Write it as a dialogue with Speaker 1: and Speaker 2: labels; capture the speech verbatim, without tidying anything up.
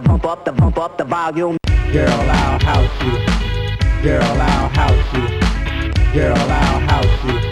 Speaker 1: pump up the pump up the volume.
Speaker 2: Girl, I'll house you. Girl, I'll house you. Girl, I'll house you.